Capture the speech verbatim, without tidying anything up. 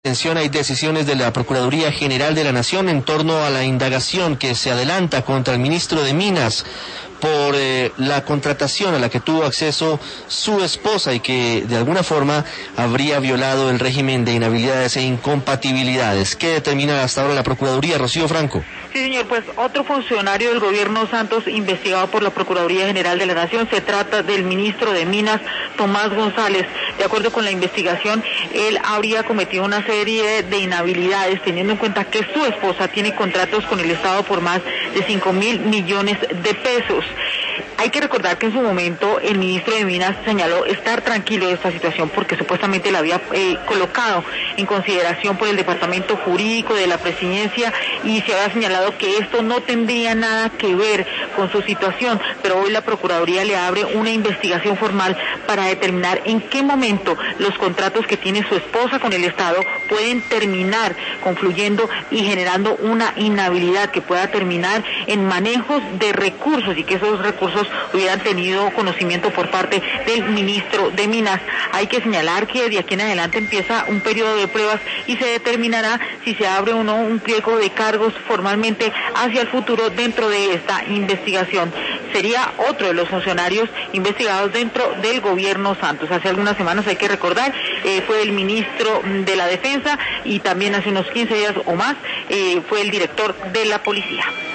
Atención, hay decisiones de la Procuraduría General de la Nación en torno a la indagación que se adelanta contra el ministro de Minas por eh, la contratación a la que tuvo acceso su esposa y que de alguna forma habría violado el régimen de inhabilidades e incompatibilidades. ¿Qué determina hasta ahora la Procuraduría, Rocío Franco? Sí, señor, pues otro funcionario del gobierno Santos investigado por la Procuraduría General de la Nación, se trata del ministro de Minas, Tomás González. De acuerdo con la investigación, él habría cometido una serie de inhabilidades, teniendo en cuenta que su esposa tiene contratos con el Estado por más de cinco mil millones de pesos. Hay que recordar que en su momento el ministro de Minas señaló estar tranquilo de esta situación porque supuestamente la había eh, colocado en consideración por el departamento jurídico de la presidencia y se había señalado que esto no tendría nada que ver con su situación, pero hoy la Procuraduría le abre una investigación formal para determinar en qué momento los contratos que tiene su esposa con el Estado pueden terminar confluyendo y generando una inhabilidad que pueda terminar en manejos de recursos y que esos recursos hubieran tenido conocimiento por parte del ministro de Minas. Hay que señalar que de aquí en adelante empieza un periodo de pruebas y se determinará si se abre o no un pliego de cargos formalmente hacia el futuro dentro de esta investigación. Sería otro de los funcionarios investigados dentro del gobierno Santos. Hace algunas semanas, hay que recordar, eh, fue el ministro de la Defensa y también hace unos quince días o más eh, fue el director de la policía.